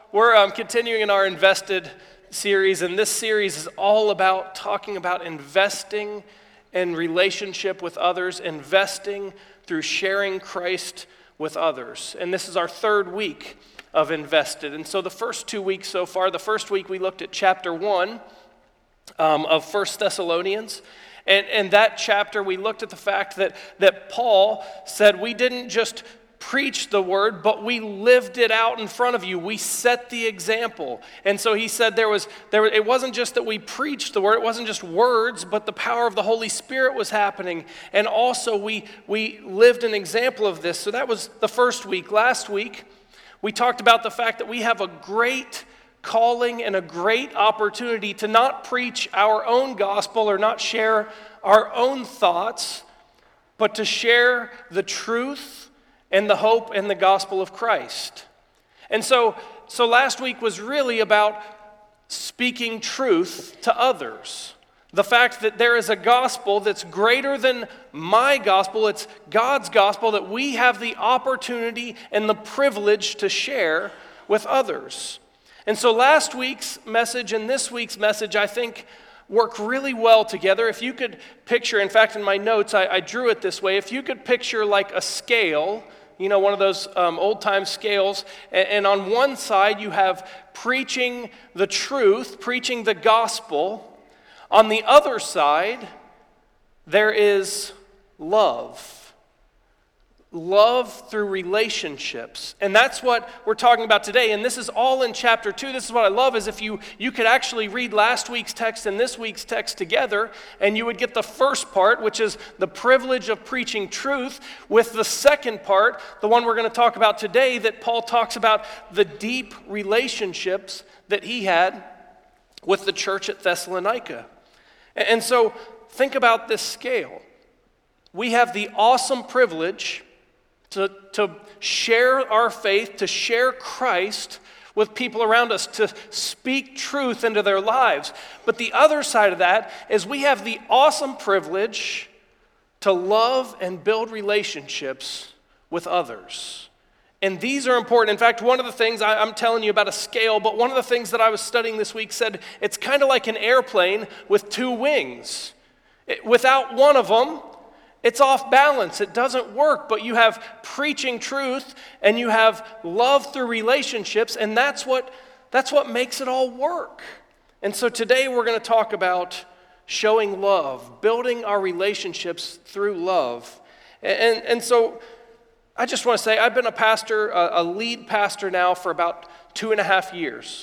we're continuing in our Invested series, and this series is all about talking about investing in relationship with others, investing through sharing Christ with others. And this is our third week of Invested. And so the first 2 weeks so far, the first week we looked at chapter 1 of 1 Thessalonians. And that chapter, we looked at the fact that Paul said we didn't just preach the word, but we lived it out in front of you. We set the example. And so he said it wasn't just that we preached the word, it wasn't just words, but the power of the Holy Spirit was happening. And also we lived an example of this. So that was the first week. Last week, we talked about the fact that we have a great calling and a great opportunity to not preach our own gospel or not share our own thoughts, but to share the truth and the hope and the gospel of Christ. And so last week was really about speaking truth to others. The fact that there is a gospel that's greater than my gospel, it's God's gospel that we have the opportunity and the privilege to share with others. And so last week's message and this week's message, I think, work really well together. If you could picture, in fact, in my notes, I drew it this way. If you could picture like a scale, one of those old-time scales, and on one side you have preaching the truth, preaching the gospel. On the other side, there is love. Love through relationships. And that's what we're talking about today. And this is all in chapter 2. This is what I love, is if you could actually read last week's text and this week's text together, and you would get the first part, which is the privilege of preaching truth, with the second part, the one we're going to talk about today, that Paul talks about the deep relationships that he had with the church at Thessalonica. And so think about this scale. We have the awesome privilege to share our faith, to share Christ with people around us, to speak truth into their lives. But the other side of that is we have the awesome privilege to love and build relationships with others. And these are important. In fact, one of the things, I'm telling you about a scale, but one of the things that I was studying this week said it's kind of like an airplane with two wings. Without one of them, it's off balance. It doesn't work, but you have preaching truth and you have love through relationships, and that's what makes it all work. And so today we're going to talk about showing love, building our relationships through love. And so I just want to say I've been a pastor, a lead pastor now for about 2.5 years.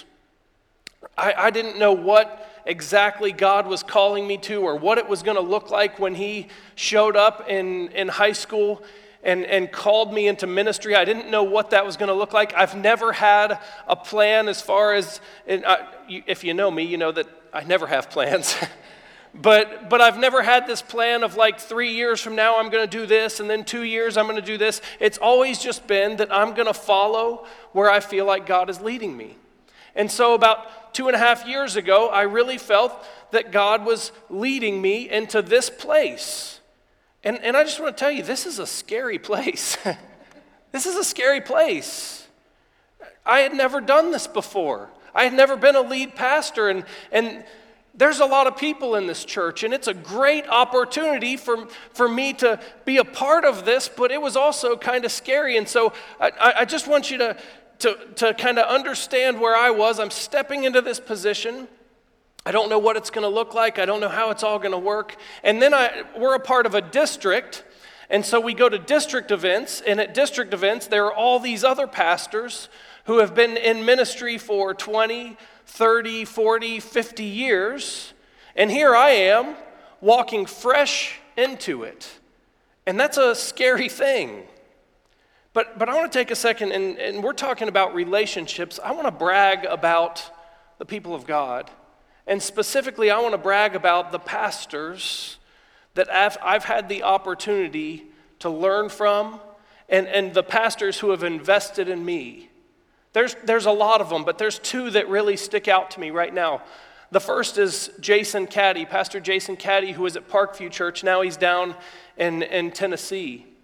I didn't know what exactly God was calling me to or what it was going to look like when he showed up in high school and called me into ministry. I didn't know what that was going to look like. I've never had a plan as far as, if you know me, you know that I never have plans. But I've never had this plan of like 3 years from now I'm going to do this, and then 2 years I'm going to do this. It's always just been that I'm going to follow where I feel like God is leading me. And so about 2.5 years ago, I really felt that God was leading me into this place. And I just want to tell you, this is a scary place. This is a scary place. I had never done this before. I had never been a lead pastor, and there's a lot of people in this church, and it's a great opportunity for me to be a part of this, but it was also kind of scary. And so I just want you to kind of understand where I was. I'm stepping into this position. I don't know what it's going to look like. I don't know how it's all going to work. And then we're a part of a district, and so we go to district events, and at district events, there are all these other pastors who have been in ministry for 20, 30, 40, 50 years, and here I am walking fresh into it. And that's a scary thing. But I want to take a second, and we're talking about relationships. I want to brag about the people of God. And specifically, I want to brag about the pastors that I've had the opportunity to learn from, and the pastors who have invested in me. There's a lot of them, but there's two that really stick out to me right now. The first is Jason Caddy, Pastor Jason Caddy, who was at Parkview Church. Now he's down in Tennessee.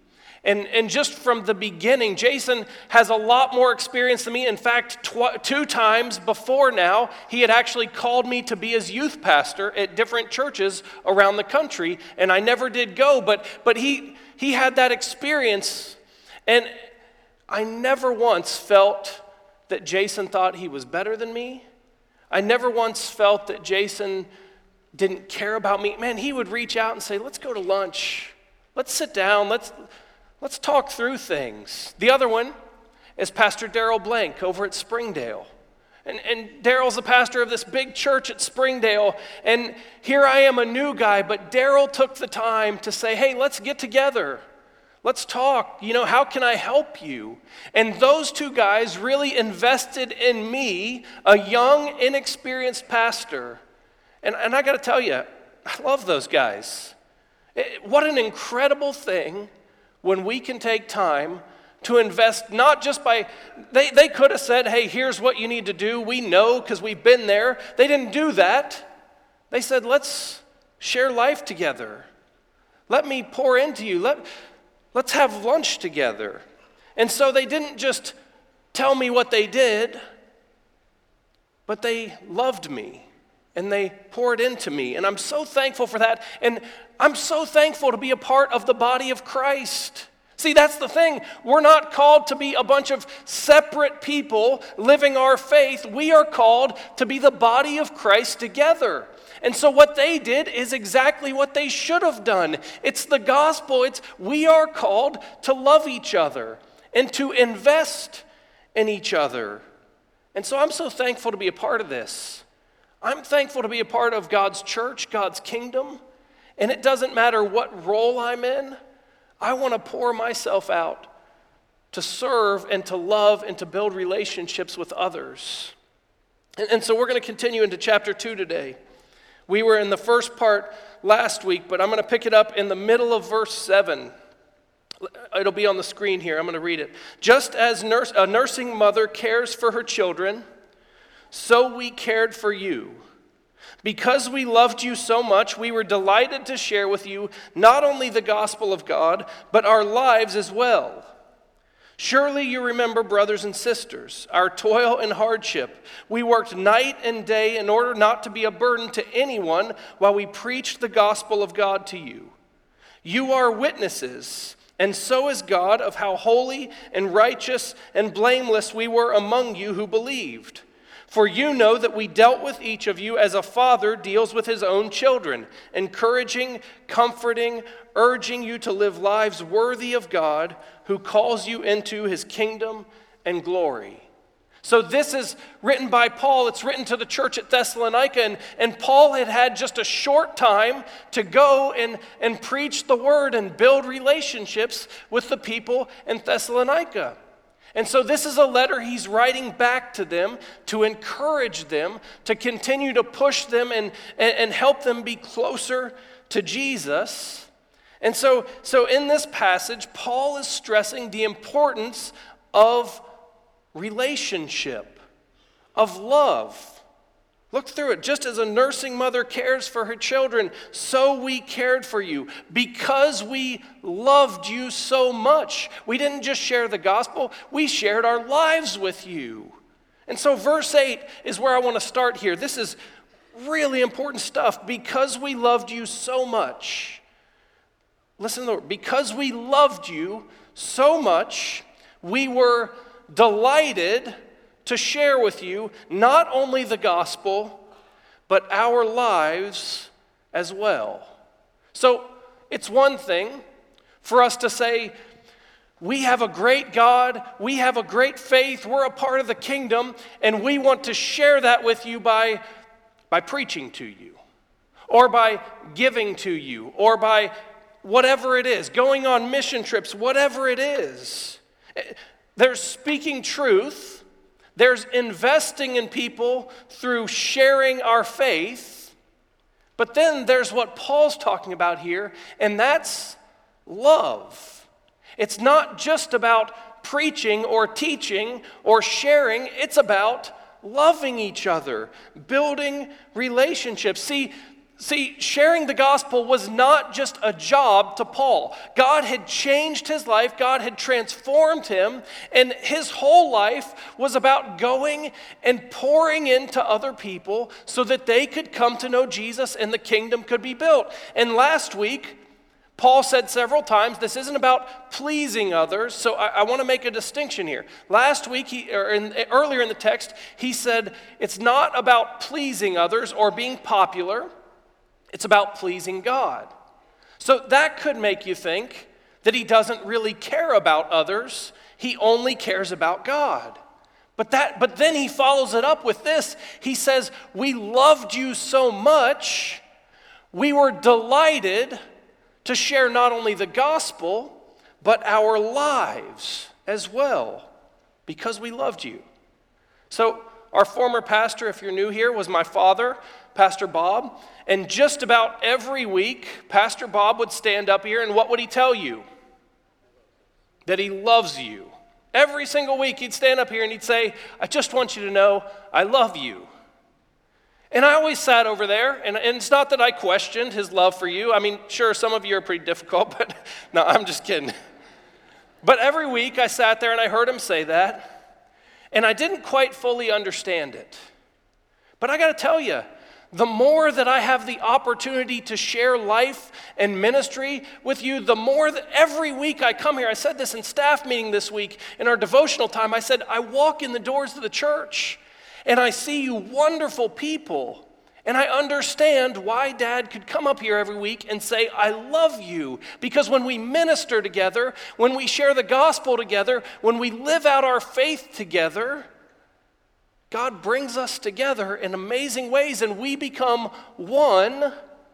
And just from the beginning, Jason has a lot more experience than me. In fact, 2 times before now, he had actually called me to be his youth pastor at different churches around the country, and I never did go, but he had that experience, and I never once felt that Jason thought he was better than me. I never once felt that Jason didn't care about me. Man, he would reach out and say, let's go to lunch. Let's sit down. Let's talk through things. The other one is Pastor Daryl Blank over at Springdale. And Daryl's the pastor of this big church at Springdale. And here I am, a new guy, but Daryl took the time to say, hey, let's get together. Let's talk. How can I help you? And those 2 guys really invested in me, a young, inexperienced pastor. And I got to tell you, I love those guys. What an incredible thing when we can take time to invest, not just by, they could have said, hey, here's what you need to do. We know because we've been there. They didn't do that. They said, let's share life together. Let me pour into you. Let's have lunch together. And so they didn't just tell me what they did, but they loved me and they poured into me. And I'm so thankful for that. And I'm so thankful to be a part of the body of Christ. See, that's the thing. We're not called to be a bunch of separate people living our faith. We are called to be the body of Christ together. And so what they did is exactly what they should have done. It's the gospel. We are called to love each other and to invest in each other. And so I'm so thankful to be a part of this. I'm thankful to be a part of God's church, God's kingdom. And it doesn't matter what role I'm in. I want to pour myself out to serve and to love and to build relationships with others. And so we're going to continue into chapter 2 today. We were in the first part last week, but I'm going to pick it up in the middle of verse 7. It'll be on the screen here. I'm going to read it. Just as a nursing mother cares for her children, so we cared for you. Because we loved you so much, we were delighted to share with you not only the gospel of God, but our lives as well. Surely you remember, brothers and sisters, our toil and hardship. We worked night and day in order not to be a burden to anyone while we preached the gospel of God to you. You are witnesses, and so is God, of how holy and righteous and blameless we were among you who believed. For you know that we dealt with each of you as a father deals with his own children, encouraging, comforting, urging you to live lives worthy of God, who calls you into his kingdom and glory. So this is written by Paul. It's written to the church at Thessalonica, and Paul had just a short time to go and preach the word and build relationships with the people in Thessalonica. And so this is a letter he's writing back to them to encourage them, to continue to push them and help them be closer to Jesus. And so in this passage, Paul is stressing the importance of relationship, of love. Look through it. Just as a nursing mother cares for her children, so we cared for you because we loved you so much. We didn't just share the gospel, we shared our lives with you. And so verse 8 is where I want to start here. This is really important stuff. Because we loved you so much. Listen to the word. Because we loved you so much, we were delighted to share with you not only the gospel, but our lives as well. So it's one thing for us to say, we have a great God, we have a great faith, we're a part of the kingdom, and we want to share that with you by preaching to you, or by giving to you, or by whatever it is, going on mission trips, whatever it is. There's speaking truth. There's investing in people through sharing our faith, but then there's what Paul's talking about here, and that's love. It's not just about preaching or teaching or sharing, it's about loving each other, building relationships. See, See, sharing the gospel was not just a job to Paul. God had changed his life, God had transformed him, and his whole life was about going and pouring into other people so that they could come to know Jesus and the kingdom could be built. And last week, Paul said several times, this isn't about pleasing others, so I want to make a distinction here. Last week, earlier in the text, he said it's not about pleasing others or being popular. It's about pleasing God. So that could make you think that he doesn't really care about others. He only cares about God. But then he follows it up with this. He says, we loved you so much, we were delighted to share not only the gospel, but our lives as well, because we loved you. So our former pastor, if you're new here, was my father, Pastor Bob. And just about every week, Pastor Bob would stand up here, and what would he tell you? That he loves you. Every single week, he'd stand up here and he'd say, I just want you to know I love you. And I always sat over there, and it's not that I questioned his love for you. I mean, sure, some of you are pretty difficult, but no, I'm just kidding. But every week, I sat there and I heard him say that, and I didn't quite fully understand it. But I got to tell you, the more that I have the opportunity to share life and ministry with you, the more that every week I come here, I said this in staff meeting this week, in our devotional time, I said, I walk in the doors of the church and I see you wonderful people, and I understand why Dad could come up here every week and say, I love you, because when we minister together, when we share the gospel together, when we live out our faith together, God brings us together in amazing ways, and we become one,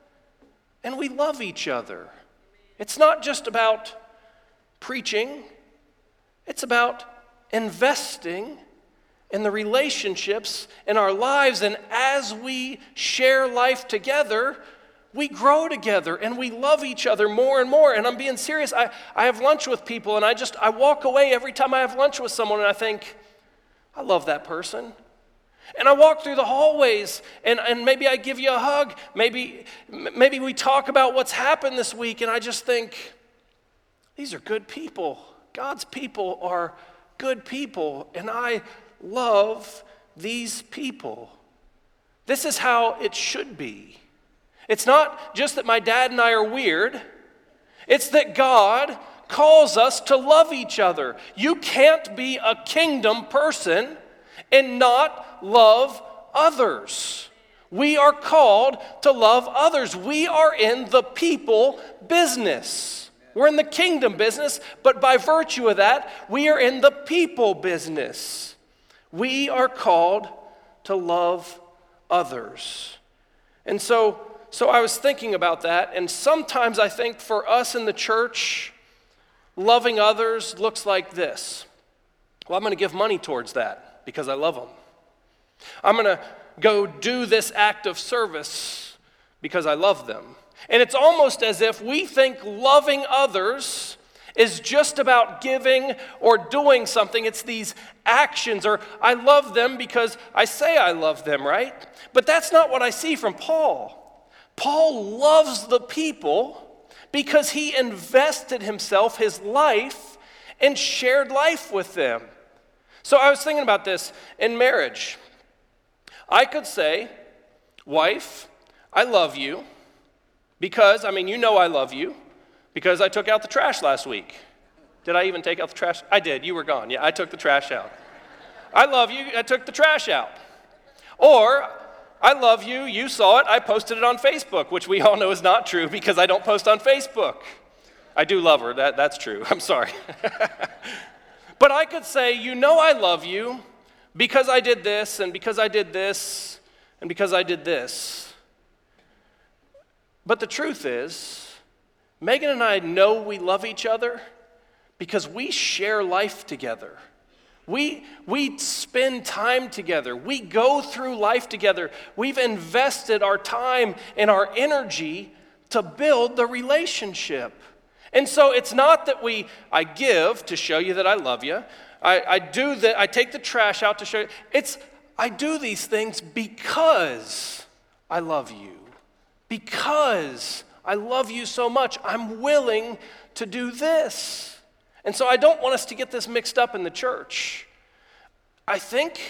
and we love each other. It's not just about preaching. It's about investing in the relationships in our lives, and as we share life together, we grow together, and we love each other more and more. And I'm being serious. I have lunch with people, and I walk away every time I have lunch with someone, and I think, I love that person. And I walk through the hallways, and maybe I give you a hug. Maybe we talk about what's happened this week, and I just think, these are good people. God's people are good people, and I love these people. This is how it should be. It's not just that my dad and I are weird. It's that God calls us to love each other. You can't be a kingdom person and not love others. We are called to love others. We are in the people business. We're in the kingdom business, but by virtue of that, we are in the people business. We are called to love others. And so I was thinking about that, and sometimes I think for us in the church, loving others looks like this. Well, I'm going to give money towards that because I love them. I'm going to go do this act of service because I love them. And it's almost as if we think loving others is just about giving or doing something. It's these actions, or I love them because I say I love them, right? But that's not what I see from Paul. Paul loves the people because he invested himself, his life, and shared life with them. So I was thinking about this in marriage. I could say, wife, I love you because, you know I love you because I took out the trash last week. Did I even take out the trash? I did. You were gone. Yeah, I took the trash out. I love you. I took the trash out. Or, I love you. You saw it. I posted it on Facebook, which we all know is not true because I don't post on Facebook. I do love her. That's true. I'm sorry. But I could say, you know I love you because I did this, and because I did this, and because I did this. But the truth is, Megan and I know we love each other because we share life together. We spend time together. We go through life together. We've invested our time and our energy to build the relationship. And so it's not that I give to show you that I love you. I do that. I take the trash out to show you. I do these things because I love you. Because I love you so much, I'm willing to do this. And so I don't want us to get this mixed up in the church. I think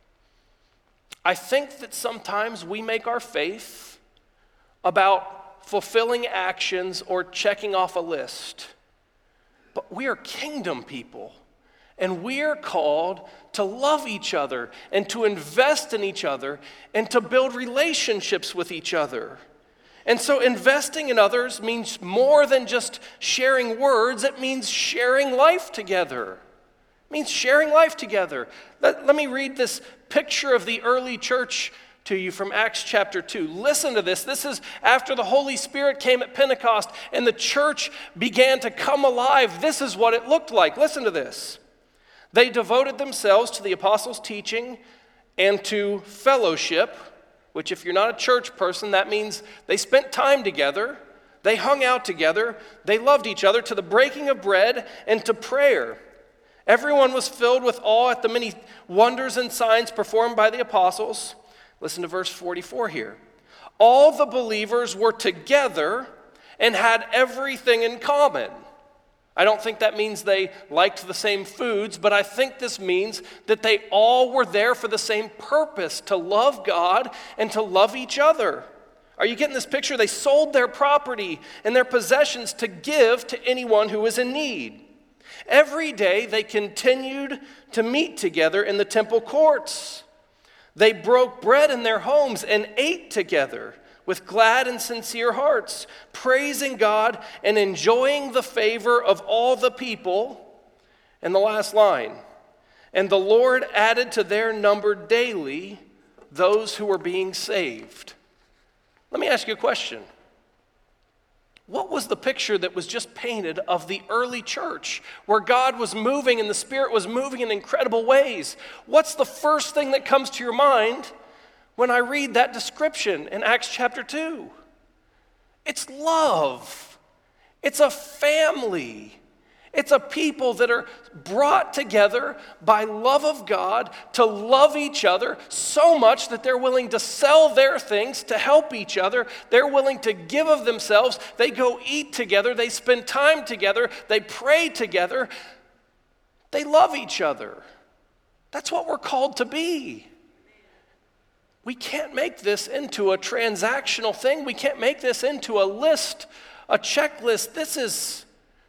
that sometimes we make our faith about fulfilling actions or checking off a list. But we are kingdom people, and we are called to love each other and to invest in each other and to build relationships with each other. And so investing in others means more than just sharing words. It means sharing life together. It means sharing life together. Let me read this picture of the early church to you from Acts chapter 2. Listen to this. This is after the Holy Spirit came at Pentecost and the church began to come alive. This is what it looked like. Listen to this. They devoted themselves to the apostles' teaching and to fellowship, which if you're not a church person, that means they spent time together, they hung out together, they loved each other, to the breaking of bread and to prayer. Everyone was filled with awe at the many wonders and signs performed by the apostles. Listen to verse 44 here. All the believers were together and had everything in common. I don't think that means they liked the same foods, but I think this means that they all were there for the same purpose, to love God and to love each other. Are you getting this picture? They sold their property and their possessions to give to anyone who was in need. Every day they continued to meet together in the temple courts. They broke bread in their homes and ate together with glad and sincere hearts, praising God and enjoying the favor of all the people. And the last line, and the Lord added to their number daily those who were being saved. Let me ask you a question. What was the picture that was just painted of the early church where God was moving and the Spirit was moving in incredible ways? What's the first thing that comes to your mind when I read that description in Acts chapter 2? It's love. It's a family. It's a people that are brought together by love of God to love each other so much that they're willing to sell their things to help each other. They're willing to give of themselves. They go eat together. They spend time together. They pray together. They love each other. That's what we're called to be. We can't make this into a transactional thing. We can't make this into a list, a checklist.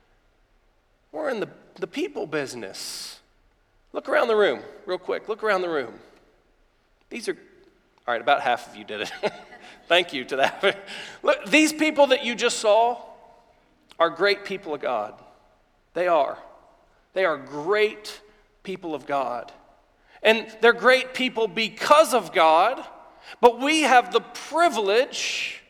We're in the people business. Look around the room real quick. Look around the room. These are, all right, about half of you did it. Thank you to that. Look, these people that you just saw are great people of God. They are. They are great people of God. And they're great people because of God, but we have the privilege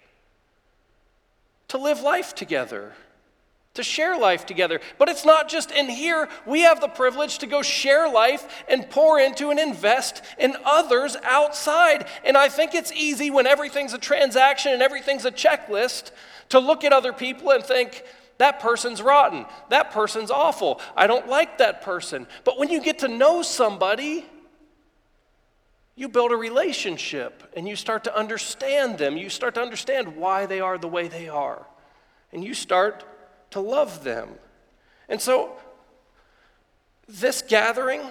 to live life together, to share life together. But it's not just in here. We have the privilege to go share life and pour into and invest in others outside. And I think it's easy when everything's a transaction and everything's a checklist to look at other people and think, that person's rotten, that person's awful, I don't like that person. But when you get to know somebody, you build a relationship and you start to understand them. You start to understand why they are the way they are. And you start to love them. And so this gathering,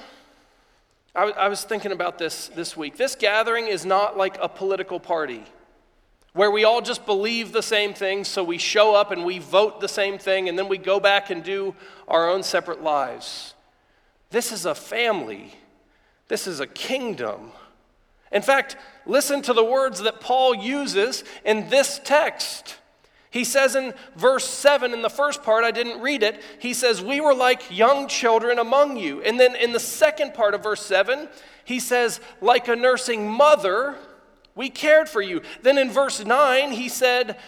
I was thinking about this week. This gathering is not like a political party where we all just believe the same thing, so we show up and we vote the same thing, and then we go back and do our own separate lives. This is a family. This is a kingdom. In fact, listen to the words that Paul uses in this text. He says in verse 7, in the first part, I didn't read it, he says, we were like young children among you. And then in the second part of verse 7, he says, like a nursing mother, we cared for you. Then in verse 9, he said,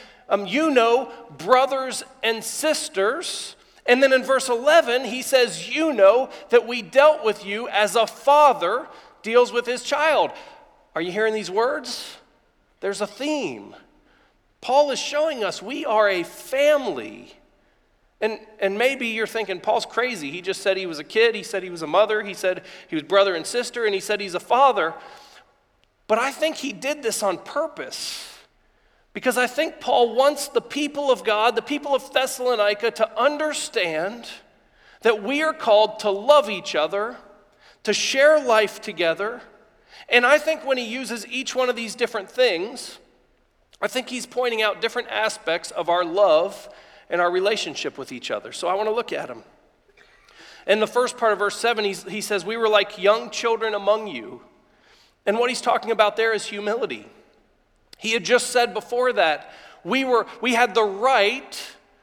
brothers and sisters. And then in verse 11, he says, that we dealt with you as a father deals with his child. Are you hearing these words? There's a theme. Paul is showing us we are a family. And maybe you're thinking, Paul's crazy. He just said he was a kid. He said he was a mother. He said he was brother and sister. And he said he's a father. But I think he did this on purpose Because I think Paul wants the people of God, the people of Thessalonica, to understand that we are called to love each other, to share life together. And I think when he uses each one of these different things, I think he's pointing out different aspects of our love and our relationship with each other. So I want to look at them. In the first part of verse 7, he says, we were like young children among you. And what he's talking about there is humility. He had just said before that, we had the right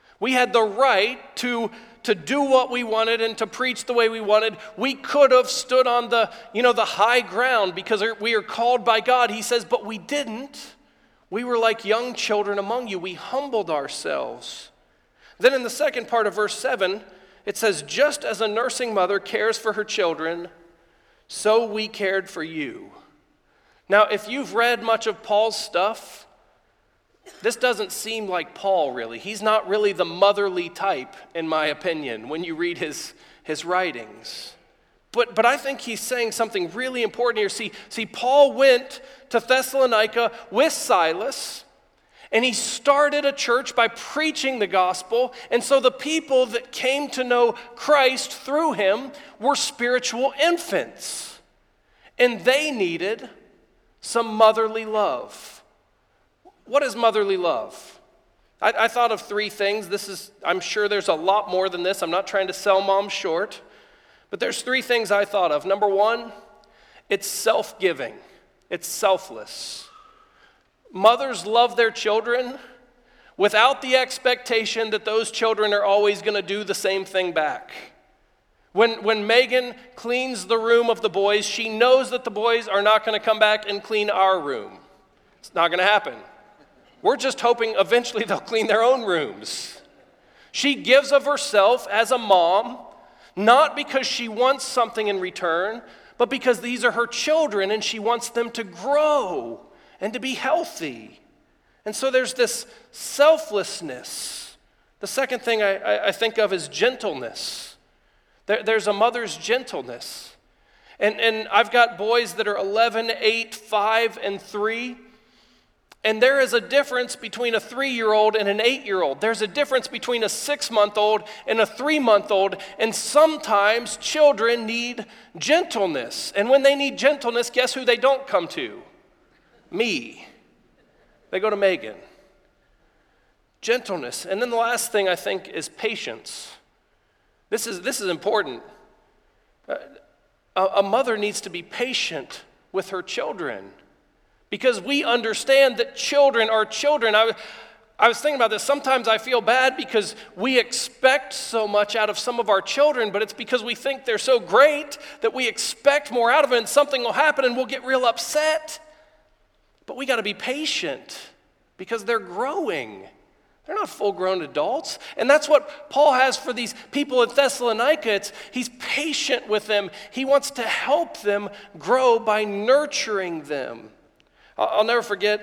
to do what we wanted and to preach the way we wanted. We could have stood on the high ground because we are called by God. He says, but we didn't. We were like young children among you. We humbled ourselves. Then in the second part of verse 7, it says, just as a nursing mother cares for her children, so we cared for you. Now, if you've read much of Paul's stuff, this doesn't seem like Paul, really. He's not really the motherly type, in my opinion, when you read his writings. But I think he's saying something really important here. See, Paul went to Thessalonica with Silas, and he started a church by preaching the gospel. And so the people that came to know Christ through him were spiritual infants. And they needed some motherly love. What is motherly love? I thought of three things. I'm sure there's a lot more than this. I'm not trying to sell mom short. But there's three things I thought of. Number one, it's self-giving. It's selfless. Mothers love their children without the expectation that those children are always going to do the same thing back. When Megan cleans the room of the boys, she knows that the boys are not going to come back and clean our room. It's not going to happen. We're just hoping eventually they'll clean their own rooms. She gives of herself as a mom, not because she wants something in return, but because these are her children and she wants them to grow and to be healthy. And so there's this selflessness. The second thing I think of is gentleness. There's a mother's gentleness. And I've got boys that are 11, 8, 5, and 3. And there is a difference between a 3-year-old and an 8-year-old. There's a difference between a 6-month-old and a 3-month-old. And sometimes children need gentleness. And when they need gentleness, guess who they don't come to? Me. They go to Megan. Gentleness. And then the last thing I think is patience. This is important. A mother needs to be patient with her children. Because we understand that children are children. I was thinking about this. Sometimes I feel bad because we expect so much out of some of our children, but it's because we think they're so great that we expect more out of them, and something will happen and we'll get real upset. But we got to be patient because they're growing. They're not full-grown adults. And that's what Paul has for these people at Thessalonica. He's patient with them. He wants to help them grow by nurturing them. I'll never forget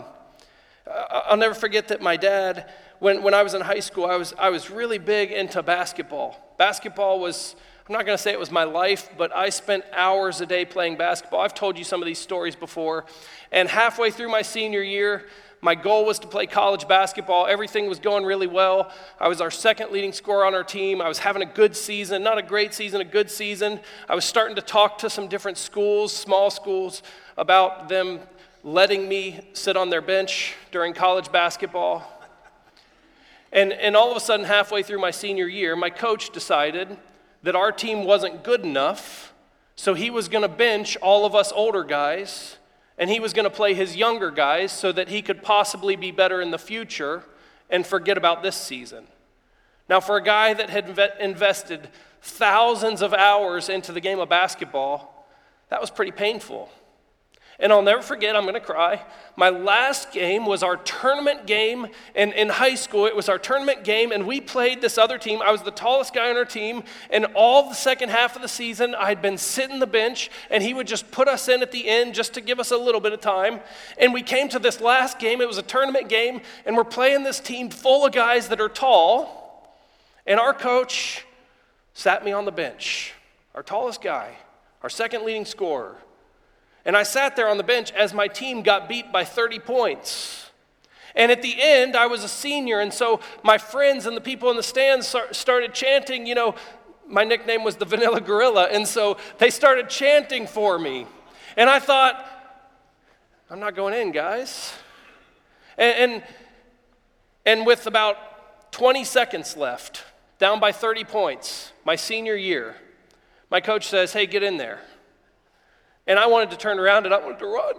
that my dad, when I was in high school, I was really big into basketball. Basketball was, I'm not going to say it was my life, but I spent hours a day playing basketball. I've told you some of these stories before. And halfway through my senior year, my goal was to play college basketball. Everything was going really well. I was our second leading scorer on our team. I was having a good season, not a great season, a good season. I was starting to talk to some different schools, small schools, about them letting me sit on their bench during college basketball. And all of a sudden, halfway through my senior year, my coach decided that our team wasn't good enough, so he was going to bench all of us older guys, and he was going to play his younger guys so that he could possibly be better in the future and forget about this season. Now, for a guy that had invested thousands of hours into the game of basketball, that was pretty painful. And I'll never forget, I'm going to cry, my last game was our tournament game in high school. It was our tournament game, and we played this other team. I was the tallest guy on our team, and all the second half of the season, I'd been sitting the bench, and he would just put us in at the end just to give us a little bit of time. And we came to this last game. It was a tournament game, and we're playing this team full of guys that are tall, and our coach sat me on the bench, our tallest guy, our second leading scorer. And I sat there on the bench as my team got beat by 30 points. And at the end, I was a senior, and so my friends and the people in the stands started chanting, my nickname was the Vanilla Gorilla, and so they started chanting for me. And I thought, I'm not going in, guys. And with about 20 seconds left, down by 30 points, my senior year, my coach says, hey, get in there. And I wanted to turn around and I wanted to run.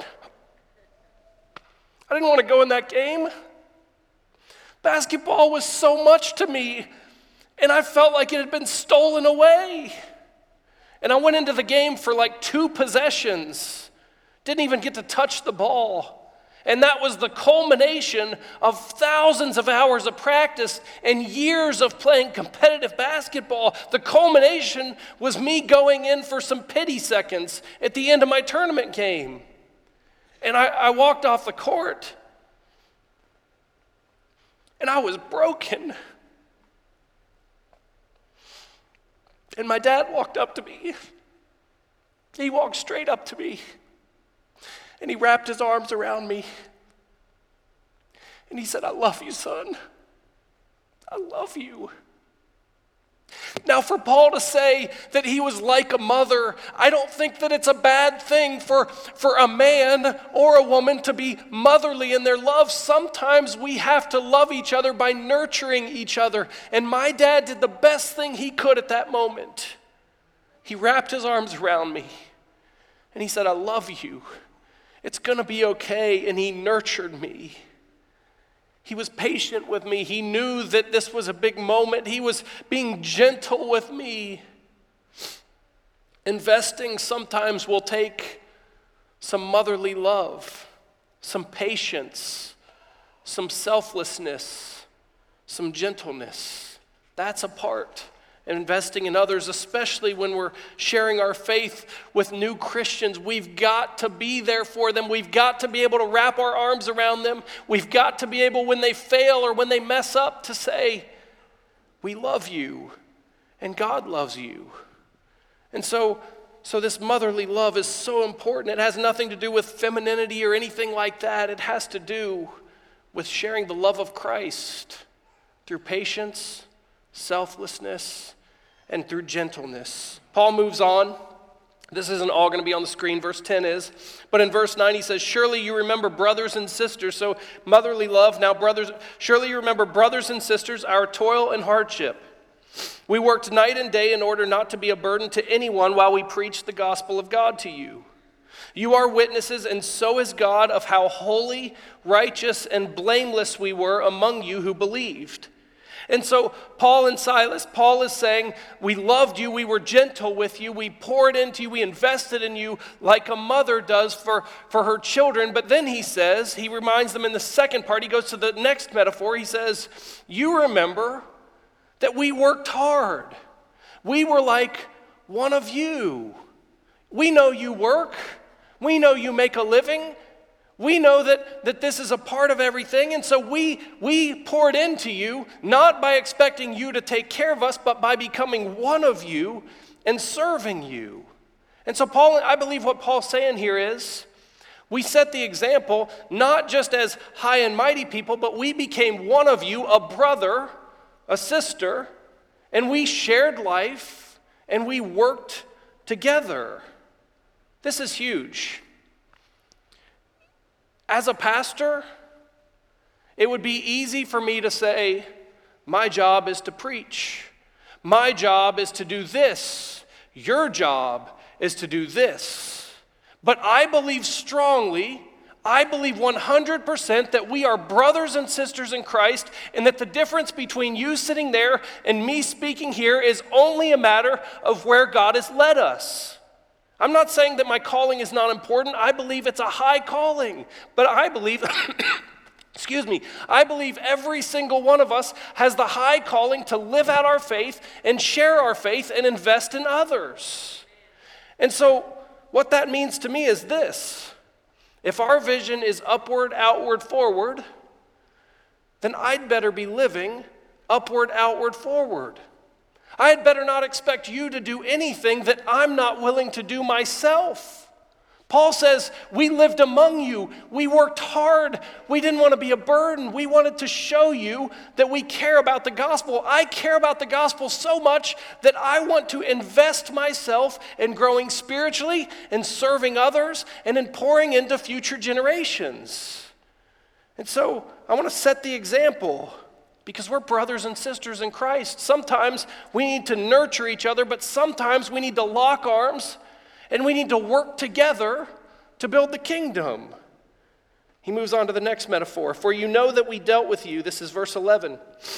I didn't want to go in that game. Basketball was so much to me, and I felt like it had been stolen away. And I went into the game for like 2 possessions, didn't even get to touch the ball. And that was the culmination of thousands of hours of practice and years of playing competitive basketball. The culmination was me going in for some pity seconds at the end of my tournament game. And I walked off the court, and I was broken. And my dad walked up to me. He walked straight up to me, and he wrapped his arms around me. And he said, I love you, son. I love you. Now, for Paul to say that he was like a mother, I don't think that it's a bad thing for a man or a woman to be motherly in their love. Sometimes we have to love each other by nurturing each other. And my dad did the best thing he could at that moment. He wrapped his arms around me, and he said, I love you. It's going to be okay. And he nurtured me. He was patient with me. He knew that this was a big moment. He was being gentle with me. Investing sometimes will take some motherly love, some patience, some selflessness, some gentleness. That's a part. Investing in others, especially when we're sharing our faith with new Christians. We've got to be there for them. We've got to be able to wrap our arms around them. We've got to be able, when they fail or when they mess up, to say, we love you and God loves you. And so this motherly love is so important. It has nothing to do with femininity or anything like that. It has to do with sharing the love of Christ through patience, selflessness, and through gentleness. Paul moves on. This isn't all going to be on the screen. Verse 10 is. But in verse 9 he says, surely you remember brothers and sisters. So motherly love. Now brothers, surely you remember brothers and sisters, our toil and hardship. We worked night and day in order not to be a burden to anyone while we preached the gospel of God to you. You are witnesses, and so is God, of how holy, righteous, and blameless we were among you who believed. And so Paul and Silas, Paul is saying, we loved you, we were gentle with you, we poured into you, we invested in you like a mother does for her children. But then he says, he reminds them in the second part, he goes to the next metaphor, he says, you remember that we worked hard. We were like one of you. We know you work. We know you make a living. We know that this is a part of everything, and so we poured into you, not by expecting you to take care of us, but by becoming one of you and serving you. And so I believe what Paul's saying here is, we set the example, not just as high and mighty people, but we became one of you, a brother, a sister, and we shared life, and we worked together. This is huge. As a pastor, it would be easy for me to say, my job is to preach. My job is to do this. Your job is to do this. But I believe strongly, I believe 100% that we are brothers and sisters in Christ, and that the difference between you sitting there and me speaking here is only a matter of where God has led us. I'm not saying that my calling is not important. I believe it's a high calling. But I believe, I believe every single one of us has the high calling to live out our faith and share our faith and invest in others. And so what that means to me is this. If our vision is upward, outward, forward, then I'd better be living upward, outward, forward. I had better not expect you to do anything that I'm not willing to do myself. Paul says, we lived among you. We worked hard. We didn't want to be a burden. We wanted to show you that we care about the gospel. I care about the gospel so much that I want to invest myself in growing spiritually and serving others and in pouring into future generations. And so I want to set the example because we're brothers and sisters in Christ. Sometimes we need to nurture each other, but sometimes we need to lock arms and we need to work together to build the kingdom. He moves on to the next metaphor. For you know that we dealt with you. This is verse 11.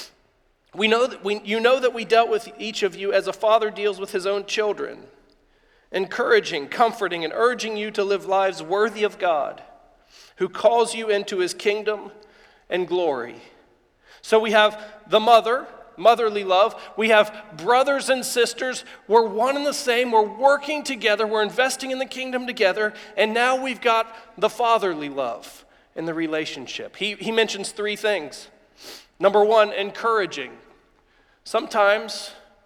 You know that we dealt with each of you as a father deals with his own children, encouraging, comforting, and urging you to live lives worthy of God, who calls you into his kingdom and glory. So we have the motherly love. We have brothers and sisters. We're one and the same. We're working together. We're investing in the kingdom together. And now we've got the fatherly love in the relationship. He mentions three things. Number one, encouraging. Sometimes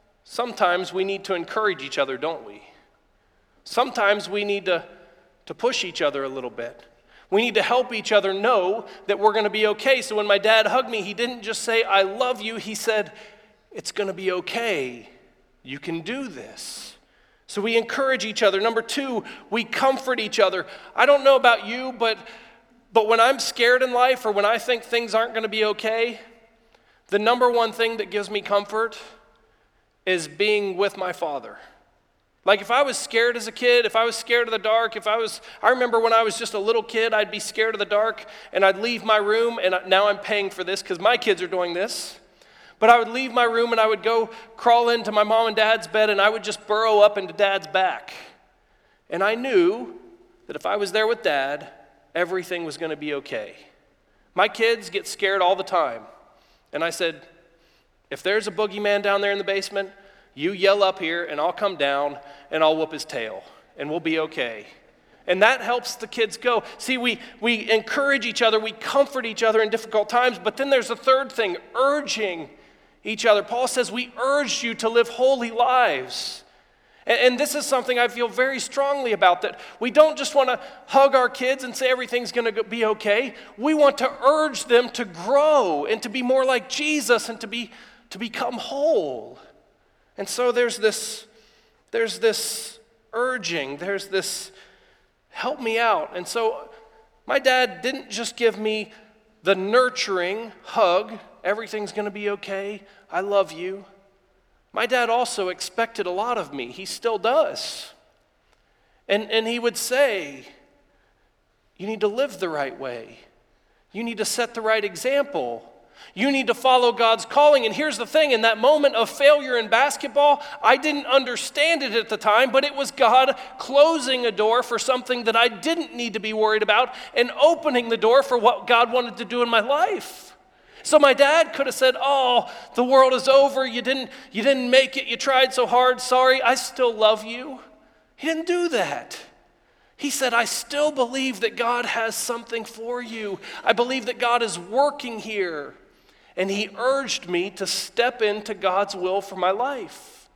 we need to encourage each other, don't we? Sometimes we need to push each other a little bit. We need to help each other know that we're going to be okay. So when my dad hugged me, he didn't just say, I love you. He said, it's going to be okay. You can do this. So we encourage each other. Number two, we comfort each other. I don't know about you, but when I'm scared in life or when I think things aren't going to be okay, the number one thing that gives me comfort is being with my father. Like if I was scared as a kid, if I was scared of the dark, I remember when I was just a little kid, I'd be scared of the dark and I'd leave my room, and now I'm paying for this because my kids are doing this. But I would leave my room and I would go crawl into my mom and dad's bed and I would just burrow up into dad's back. And I knew that if I was there with dad, everything was going to be okay. My kids get scared all the time. And I said, if there's a boogeyman down there in the basement, you yell up here and I'll come down and I'll whoop his tail and we'll be okay. And that helps the kids go. See, we encourage each other, we comfort each other in difficult times, but then there's a third thing, urging each other. Paul says we urge you to live holy lives. And this is something I feel very strongly about, that we don't just want to hug our kids and say everything's going to be okay. We want to urge them to grow and to be more like Jesus and to become whole. And so there's this urging, there's this help me out. And so my dad didn't just give me the nurturing hug, everything's going to be okay, I love you. My dad also expected a lot of me. He still does. And he would say, you need to live the right way. You need to set the right example. You need to follow God's calling. And here's the thing, in that moment of failure in basketball, I didn't understand it at the time, but it was God closing a door for something that I didn't need to be worried about and opening the door for what God wanted to do in my life. So my dad could have said, oh, the world is over, you didn't make it, you tried so hard, sorry, I still love you. He didn't do that. He said, I still believe that God has something for you. I believe that God is working here. And he urged me to step into God's will for my life.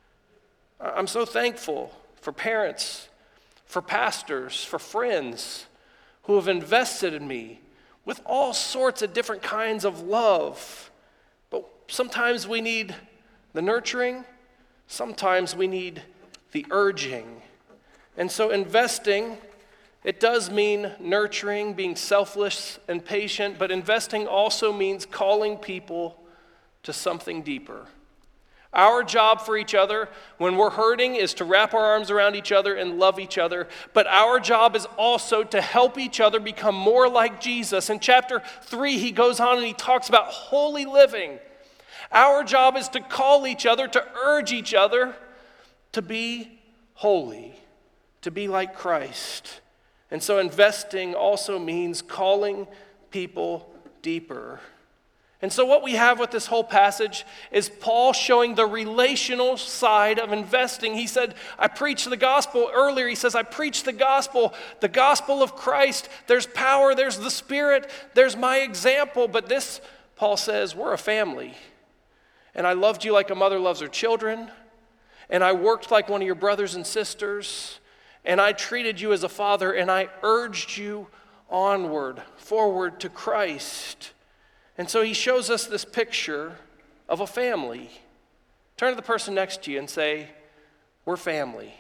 I'm so thankful for parents, for pastors, for friends who have invested in me with all sorts of different kinds of love. But sometimes we need the nurturing, sometimes we need the urging. And so investing, it does mean nurturing, being selfless and patient, but investing also means calling people to something deeper. Our job for each other when we're hurting is to wrap our arms around each other and love each other, but our job is also to help each other become more like Jesus. In chapter 3, he goes on and he talks about holy living. Our job is to call each other, to urge each other to be holy, to be like Christ. And so investing also means calling people deeper. And so what we have with this whole passage is Paul showing the relational side of investing. He said, I preach the gospel. Earlier he says, I preach the gospel of Christ. There's power, there's the Spirit, there's my example. But this, Paul says, we're a family. And I loved you like a mother loves her children. And I worked like one of your brothers and sisters. and I treated you as a father, and I urged you onward, forward to Christ. And so he shows us this picture of a family. Turn to the person next to you and say, we're family.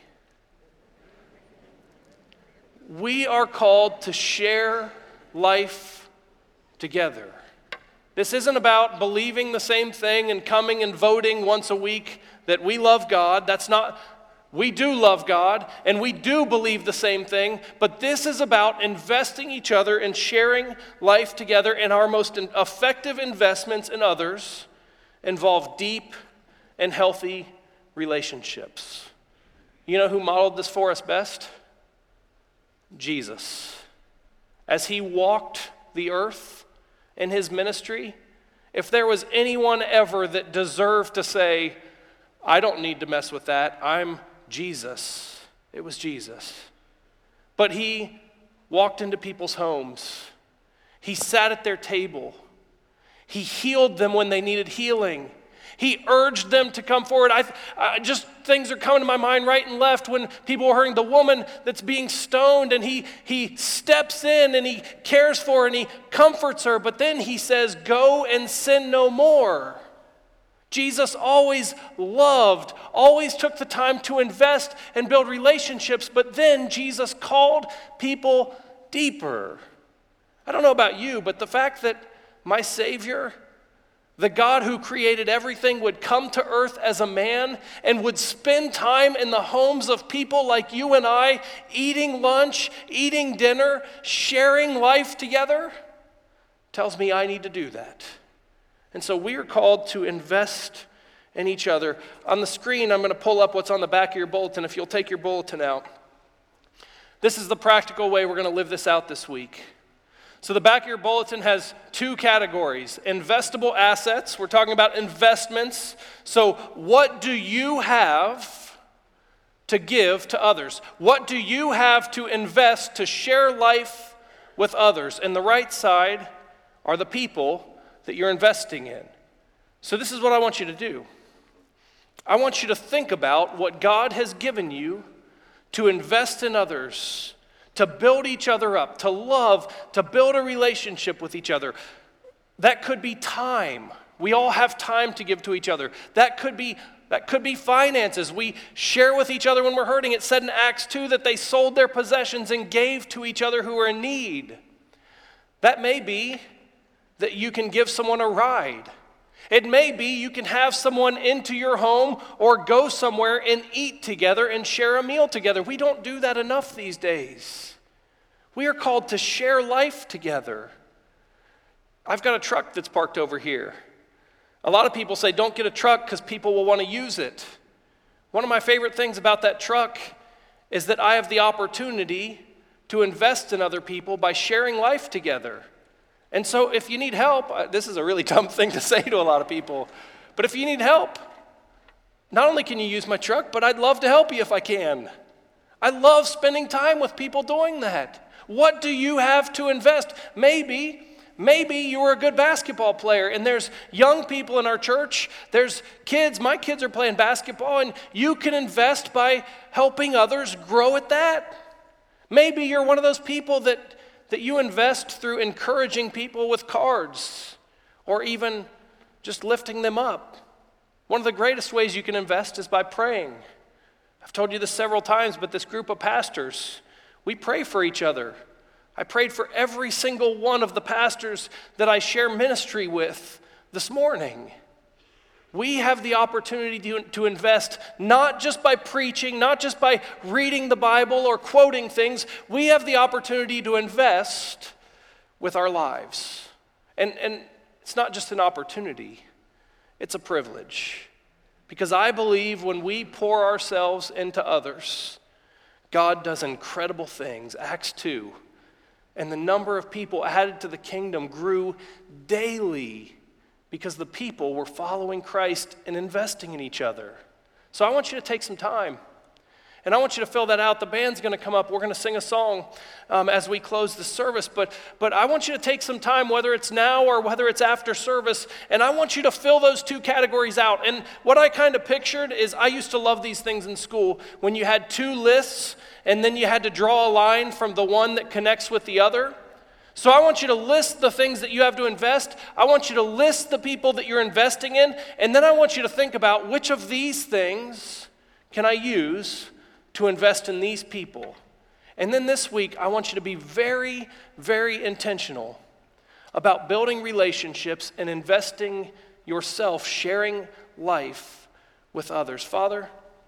We are called to share life together. This isn't about believing the same thing and coming and voting once a week that we love God. We do love God, and we do believe the same thing, but this is about investing each other and sharing life together, and our most effective investments in others involve deep and healthy relationships. You know who modeled this for us best? Jesus. As he walked the earth in his ministry, if there was anyone ever that deserved to say, I don't need to mess with that, I'm Jesus, it was Jesus. But he walked into people's homes. He sat at their table. He healed them when they needed healing. He urged them to come forward. Just things are coming to my mind right and left when people were hearing the woman that's being stoned, and he steps in and he cares for her and he comforts her, but then he says, go and sin no more. Jesus always loved, always took the time to invest and build relationships, but then Jesus called people deeper. I don't know about you, but the fact that my Savior, the God who created everything, would come to earth as a man and would spend time in the homes of people like you and I, eating lunch, eating dinner, sharing life together, tells me I need to do that. And so we are called to invest in each other. On the screen, I'm going to pull up what's on the back of your bulletin, if you'll take your bulletin out. This is the practical way we're going to live this out this week. So the back of your bulletin has two categories. Investable assets. We're talking about investments. So what do you have to give to others? What do you have to invest to share life with others? And the right side are the people that you're investing in. So this is what I want you to do. I want you to think about what God has given you to invest in others, to build each other up, to love, to build a relationship with each other. That could be time. We all have time to give to each other. That could be finances. We share with each other when we're hurting. It said in Acts 2 that they sold their possessions and gave to each other who were in need. That may be that you can give someone a ride. It may be you can have someone into your home or go somewhere and eat together and share a meal together. We don't do that enough these days. We are called to share life together. I've got a truck that's parked over here. A lot of people say don't get a truck because people will want to use it. One of my favorite things about that truck is that I have the opportunity to invest in other people by sharing life together. And so if you need help, this is a really dumb thing to say to a lot of people, but if you need help, not only can you use my truck, but I'd love to help you if I can. I love spending time with people doing that. What do you have to invest? Maybe you're a good basketball player, and there's young people in our church, there's kids, my kids are playing basketball, and you can invest by helping others grow at that. Maybe you're one of those people that you invest through encouraging people with cards or even just lifting them up. One of the greatest ways you can invest is by praying. I've told you this several times, but this group of pastors, we pray for each other. I prayed for every single one of the pastors that I share ministry with this morning. We have the opportunity to invest not just by preaching, not just by reading the Bible or quoting things. We have the opportunity to invest with our lives. And it's not just an opportunity, it's a privilege. Because I believe when we pour ourselves into others, God does incredible things. Acts 2. And the number of people added to the kingdom grew daily because the people were following Christ and investing in each other. So I want you to take some time. And I want you to fill that out. The band's going to come up. We're going to sing a song as we close the service. But I want you to take some time, whether it's now or whether it's after service, and I want you to fill those two categories out. And what I kind of pictured is I used to love these things in school when you had two lists and then you had to draw a line from the one that connects with the other. So I want you to list the things that you have to invest. I want you to list the people that you're investing in. And then I want you to think about which of these things can I use to invest in these people. And then this week, I want you to be very, very intentional about building relationships and investing yourself, sharing life with others. Father,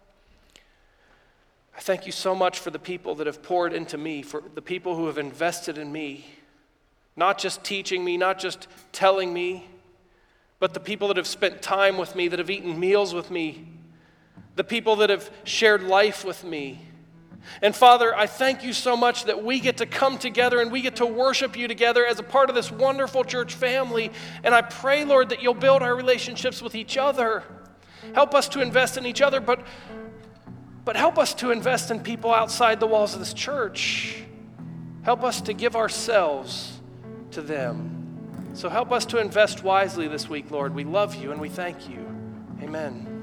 I thank you so much for the people that have poured into me, for the people who have invested in me, not just teaching me, not just telling me, but the people that have spent time with me, that have eaten meals with me, the people that have shared life with me. And Father, I thank you so much that we get to come together and we get to worship you together as a part of this wonderful church family. And I pray, Lord, that you'll build our relationships with each other. Help us to invest in each other, but help us to invest in people outside the walls of this church. Help us to give ourselves to them. So help us to invest wisely this week, Lord. We love you and we thank you. Amen.